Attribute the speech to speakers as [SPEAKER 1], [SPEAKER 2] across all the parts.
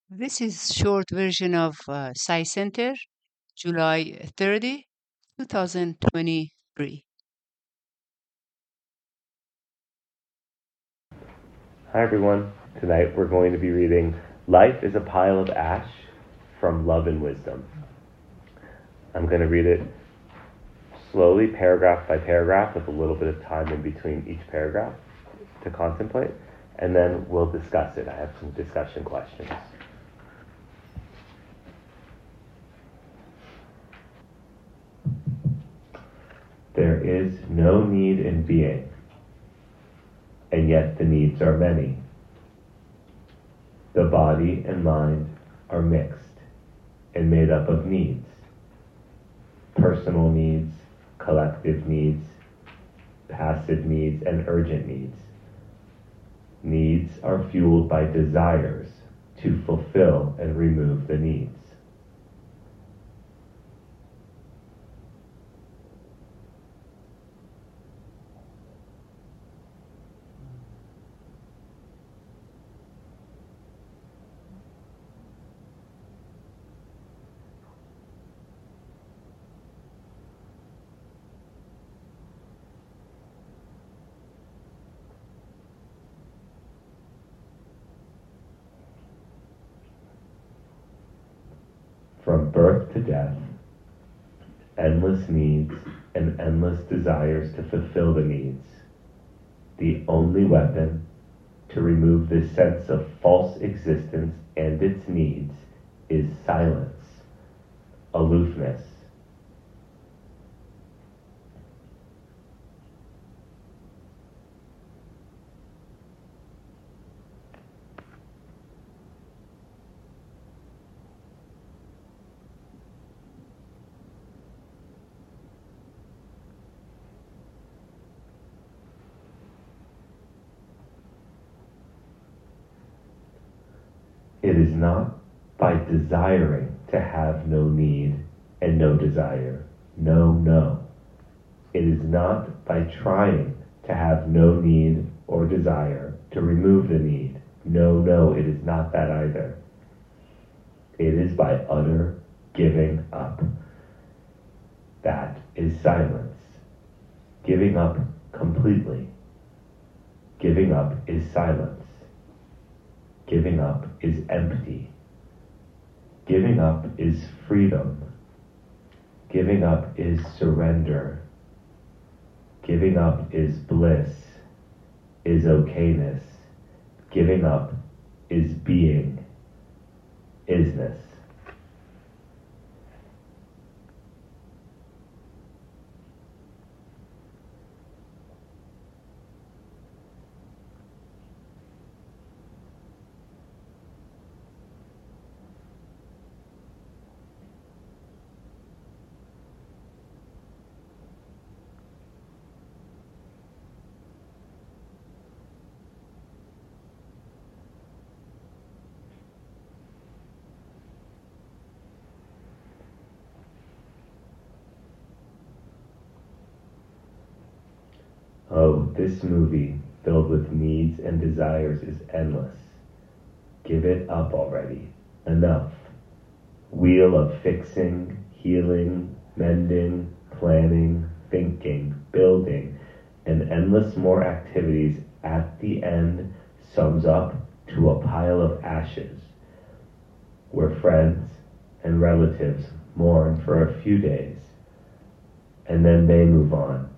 [SPEAKER 1] This is short version of Sci Center, July 30, 2023.
[SPEAKER 2] Hi everyone. Tonight we're going to be reading Life is a Pile of Ash from Love and Wisdom. I'm going to read it slowly, paragraph by paragraph, with a little bit of time in between each paragraph to contemplate, and then we'll discuss it. I have some discussion questions. There is no need in being, and yet the needs are many. The body and mind are mixed and made up of needs. Personal needs, collective needs, passive needs, and urgent needs. Needs are fueled by desires to fulfill and remove the needs. From birth to death, endless needs and endless desires to fulfill the needs. The only weapon to remove this sense of false existence and its needs is silence, aloofness. It is not by desiring to have no need and no desire. No, no. It is not by trying to have no need or desire to remove the need. No, no, it is not that either. It is by utter giving up. That is silence. Giving up completely. Giving up is silence. Giving up is empty. Giving up is freedom. Giving up is surrender. Giving up is bliss, is okayness. Giving up is being, isness. Oh, this movie filled with needs and desires is endless. Give it up already. Enough. Wheel of fixing, healing, mending, planning, thinking, building, and endless more activities at the end sums up to a pile of ashes, where friends and relatives mourn for a few days, and then they move on.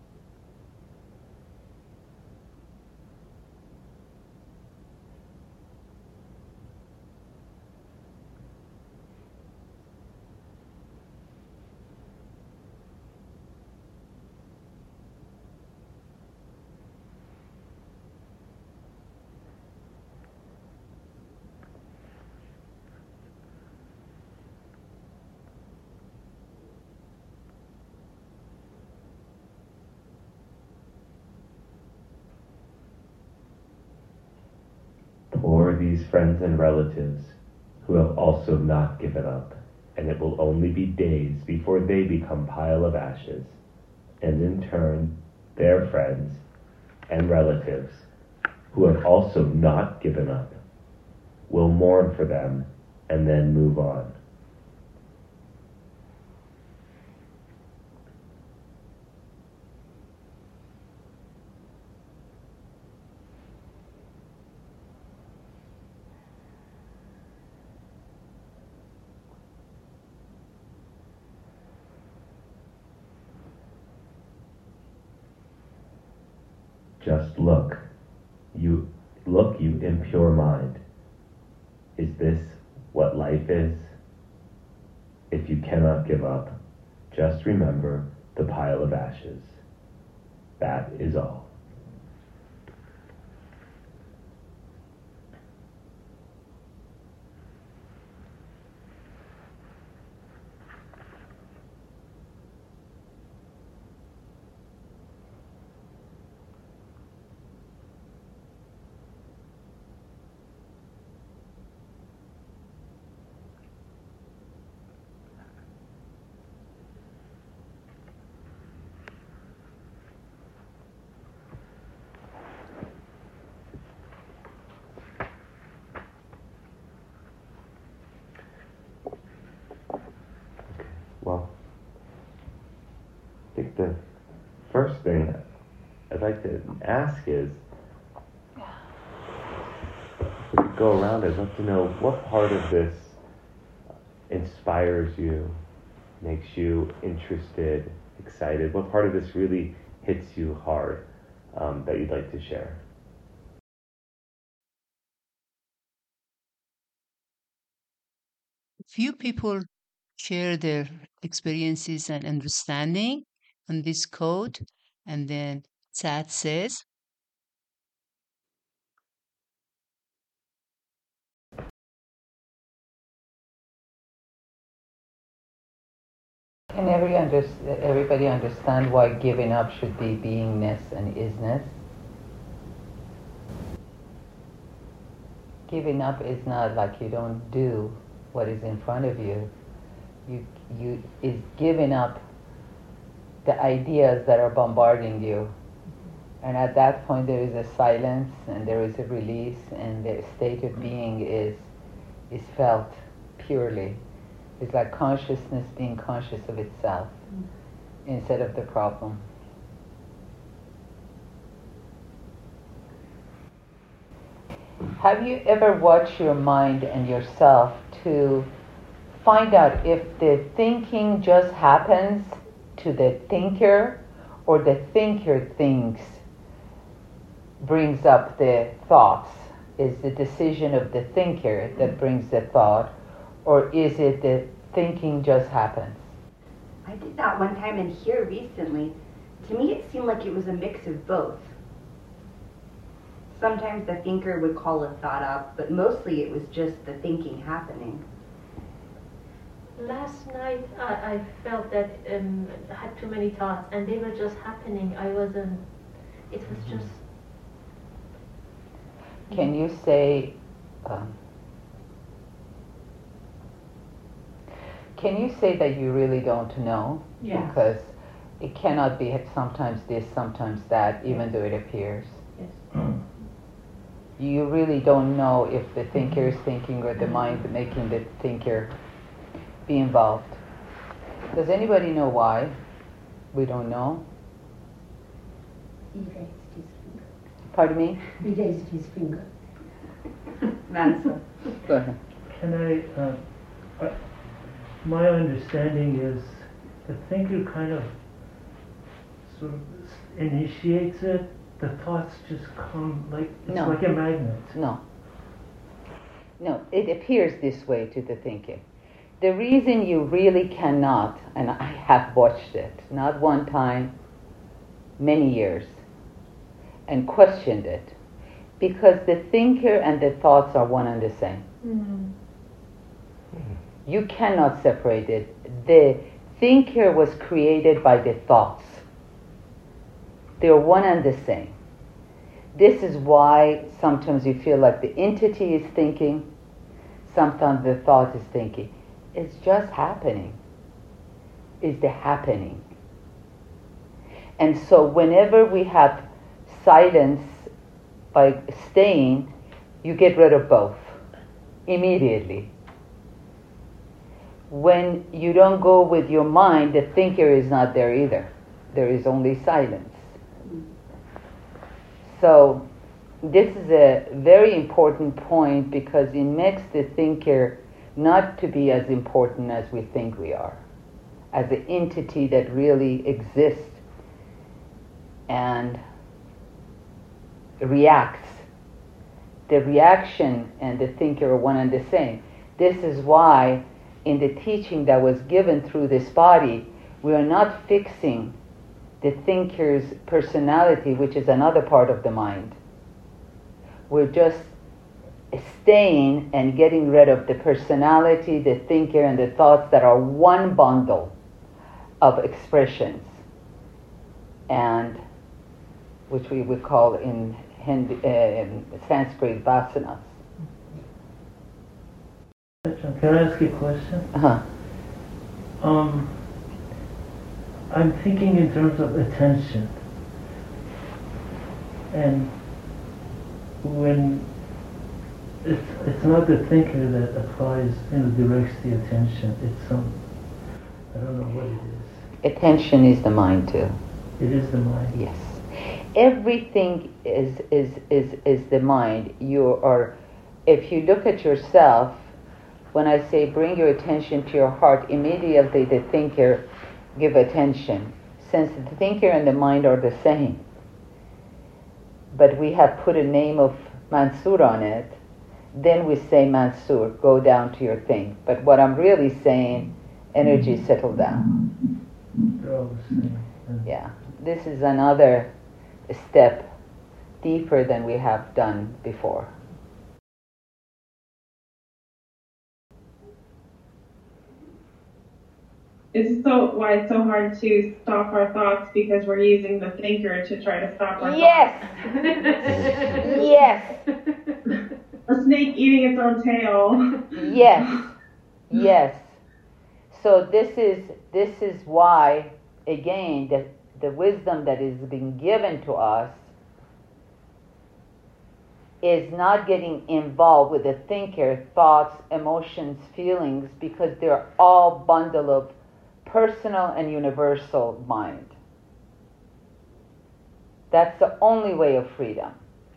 [SPEAKER 2] Poor these friends and relatives who have also not given up, and it will only be days before they become pile of ashes, and in turn their friends and relatives who have also not given up we'll mourn for them and then move on. Just look, you impure mind. Is this what life is? If you cannot give up, just remember the pile of ashes. That is all. Well, I think the first thing I'd like to ask is, if we go around, I'd love to know what part of this inspires you, makes you interested, excited. What part of this really hits you hard that you'd like to share?
[SPEAKER 1] Few people share their experiences and understanding on this code, and then Sat says,
[SPEAKER 3] Can everybody understand why giving up should be beingness and isness? Giving up is not like you don't do what is in front of you. You is giving up the ideas that are bombarding you. And at that point there is a silence and there is a release, and the state of being is felt purely. It's like consciousness being conscious of itself instead of the problem. Have you ever watched your mind and yourself to find out if the thinking just happens to the thinker, or the thinker thinks, brings up the thoughts? Is the decision of the thinker that brings the thought, or is it the thinking just happens?
[SPEAKER 4] I did that one time in here recently. To me, it seemed like it was a mix of both. Sometimes the thinker would call a thought up, but mostly it was just the thinking happening.
[SPEAKER 5] Last night I felt that I had too many thoughts and they were just happening. It was just...
[SPEAKER 3] Can you say, that you really don't know?
[SPEAKER 5] Yes.
[SPEAKER 3] Because it cannot be sometimes this, sometimes that, even though it appears.
[SPEAKER 5] Yes.
[SPEAKER 3] You really don't know if the thinker is thinking or the mind making the thinker be involved. Does anybody know why we don't know?
[SPEAKER 6] He raised his finger.
[SPEAKER 3] Pardon me?
[SPEAKER 6] He raised his finger.
[SPEAKER 4] Vanessa.
[SPEAKER 3] Go ahead.
[SPEAKER 7] Can my understanding is the thinker kind of sort of initiates it. The thoughts just come like it's
[SPEAKER 3] No.
[SPEAKER 7] like a magnet.
[SPEAKER 3] No, it appears this way to the thinker. The reason you really cannot, and I have watched it, not one time, many years, and questioned it, because the thinker and the thoughts are one and the same.
[SPEAKER 5] Mm-hmm.
[SPEAKER 3] You cannot separate it. The thinker was created by the thoughts. They're one and the same. This is why sometimes you feel like the entity is thinking, sometimes the thought is thinking. It's just happening. It's the happening. And so whenever we have silence by staying, you get rid of both. immediately. When you don't go with your mind, the thinker is not there either. There is only silence. So this is a very important point because it makes the thinker not to be as important as we think we are, as an entity that really exists and reacts. The reaction and the thinker are one and the same. This is why in the teaching that was given through this body, we are not fixing the thinker's personality, which is another part of the mind. We're just staying and getting rid of the personality, the thinker, and the thoughts that are one bundle of expressions, and which we would call in Sanskrit vasanas.
[SPEAKER 7] Can I ask you a question?
[SPEAKER 3] Uh-huh.
[SPEAKER 7] I'm thinking in terms of attention. And when it's not the thinker that applies, directs the attention, it's I don't know what it is.
[SPEAKER 3] Attention is the mind too.
[SPEAKER 7] It is the mind.
[SPEAKER 3] Yes. Everything is the mind. If you look at yourself, when I say bring your attention to your heart, immediately the thinker give attention, since the thinker and the mind are the same. But we have put a name of Mansur on it, then we say Mansur, go down to your thing. But what I'm really saying, energy, settle down.
[SPEAKER 7] They're all the same.
[SPEAKER 3] Yeah, this is another step deeper than we have done before.
[SPEAKER 8] Why it's so hard to stop our thoughts, because we're using the thinker to try to stop our
[SPEAKER 3] Yes! Yes!
[SPEAKER 8] A snake eating its own tail.
[SPEAKER 3] Yes. Yes. So this is why, again, the wisdom that is being given to us is not getting involved with the thinker, thoughts, emotions, feelings, because they're all bundle of personal and universal mind. That's the only way of freedom.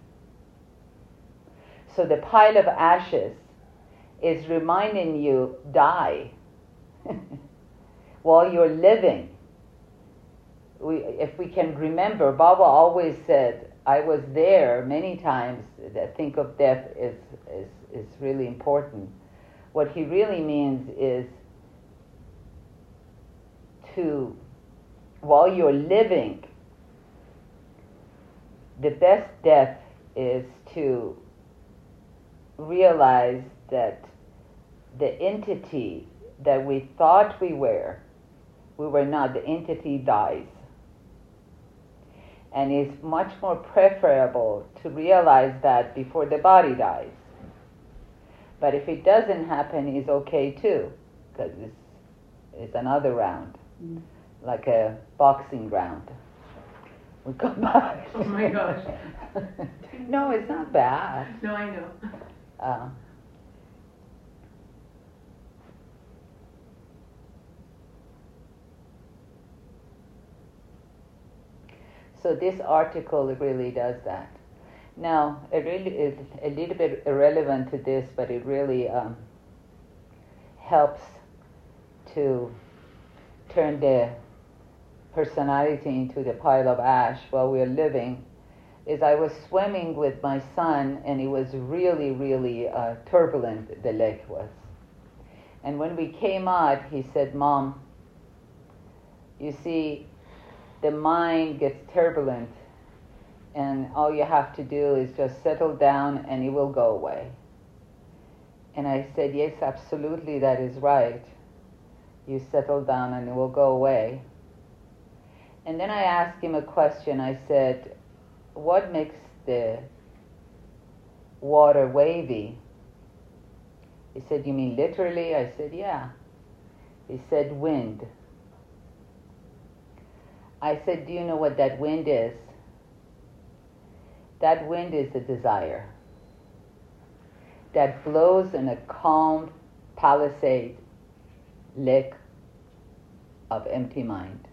[SPEAKER 3] So the pile of ashes is reminding you, die. While you're living. If we can remember, Baba always said, I was there many times, that think of death is really important. What he really means is while you're living, the best death is to realize that the entity that we thought we were not. The entity dies. And it's much more preferable to realize that before the body dies. But if it doesn't happen, it's okay too, because it's another round, like a boxing round. We come back.
[SPEAKER 5] Oh my gosh.
[SPEAKER 3] No, it's not bad.
[SPEAKER 5] No, I know.
[SPEAKER 3] So this article really does that. Now, it really is a little bit irrelevant to this, but it really helps to turn the personality into the pile of ash while we're living. Is I was swimming with my son, and it was really, really turbulent, the lake was. And when we came out, he said, Mom, you see, the mind gets turbulent, and all you have to do is just settle down and it will go away. And I said, yes, absolutely, that is right. You settle down and it will go away. And then I asked him a question. I said, what makes the water wavy? He said, you mean literally? I said, yeah. He said, wind. I said, do you know what that wind is? That wind is a desire. that blows in a calm palisade lick of empty mind.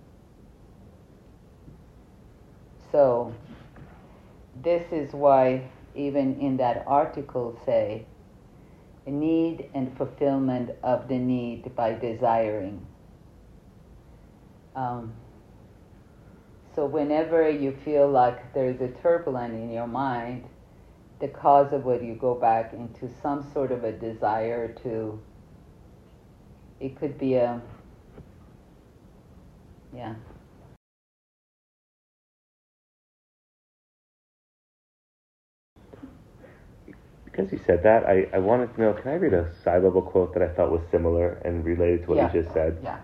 [SPEAKER 3] So this is why even in that article say, need and fulfillment of the need by desiring. So whenever you feel like there is a turbulence in your mind, the cause of it, you go back into some sort of a desire to, it could be a, yeah.
[SPEAKER 2] Because you said that, I wanted to know, can I read a side level quote that I felt was similar and related to what you just said?
[SPEAKER 3] Yeah.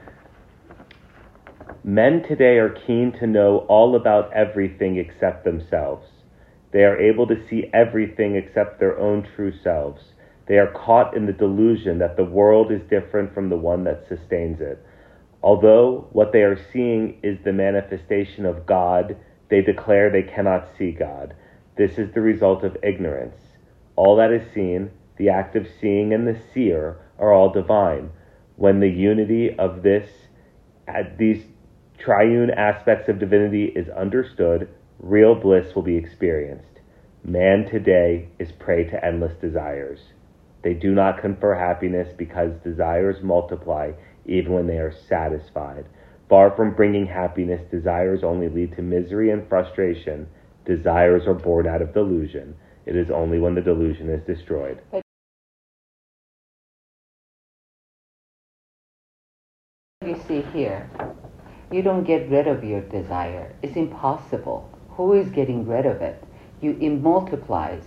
[SPEAKER 2] Men today are keen to know all about everything except themselves. They are able to see everything except their own true selves. They are caught in the delusion that the world is different from the one that sustains it. Although what they are seeing is the manifestation of God, they declare they cannot see God. This is the result of ignorance. All that is seen, the act of seeing and the seer, are all divine. When the unity of these triune aspects of divinity is understood, real bliss will be experienced. Man today is prey to endless desires. They do not confer happiness because desires multiply even when they are satisfied. Far from bringing happiness, desires only lead to misery and frustration. Desires are born out of delusion. It is only when the delusion is destroyed.
[SPEAKER 3] You see here, you don't get rid of your desire. It's impossible. Who is getting rid of it? It multiplies.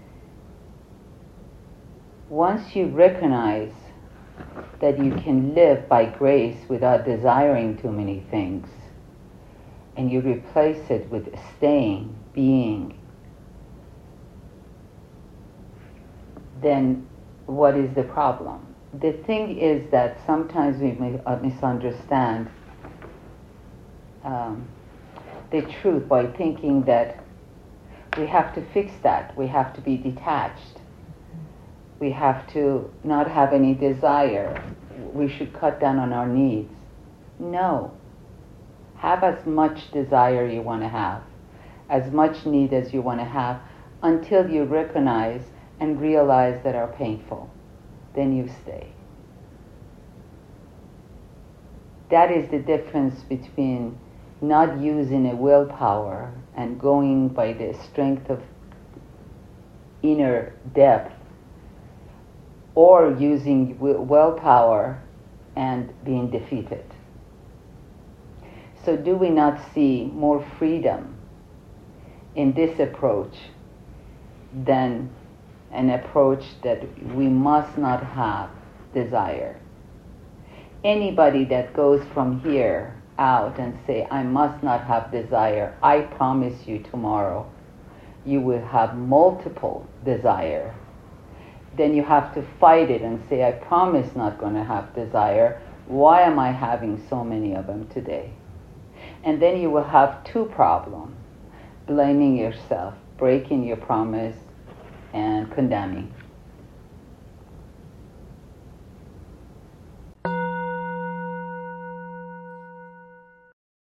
[SPEAKER 3] Once you recognize that you can live by grace without desiring too many things, and you replace it with staying, being, then what is the problem? The thing is that sometimes we may misunderstand the truth by thinking that we have to fix that. We have to be detached. We have to not have any desire. We should cut down on our needs. No. Have as much desire you want to have, as much need as you want to have, until you recognize and realize that are painful. Then you stay. That is the difference between not using a willpower and going by the strength of inner depth, or using willpower and being defeated. So do we not see more freedom in this approach than an approach that we must not have desire? Anybody that goes from here out and say, I must not have desire, I promise you tomorrow you will have multiple desire. Then you have to fight it and say, I promise not going to have desire. Why am I having so many of them today? And then you will have two problems: blaming yourself, breaking your promise, and condemning.